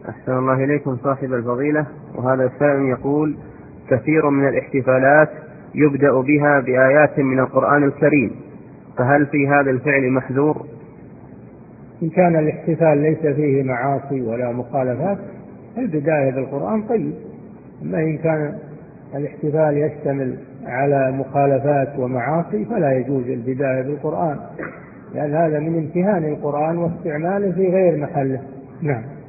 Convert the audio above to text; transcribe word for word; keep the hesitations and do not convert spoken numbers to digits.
أحسن الله إليكم صاحب الفضيلة. وهذا السائل يقول: كثير من الاحتفالات يبدأ بها بآيات من القرآن الكريم، فهل في هذا الفعل محذور؟ إن كان الاحتفال ليس فيه معاصي ولا مخالفات البداية بالقرآن طيب، أما إن كان الاحتفال يشتمل على مخالفات ومعاصي فلا يجوز البداية بالقرآن، لأن هذا من امتهان القرآن واستعماله في غير محله. نعم.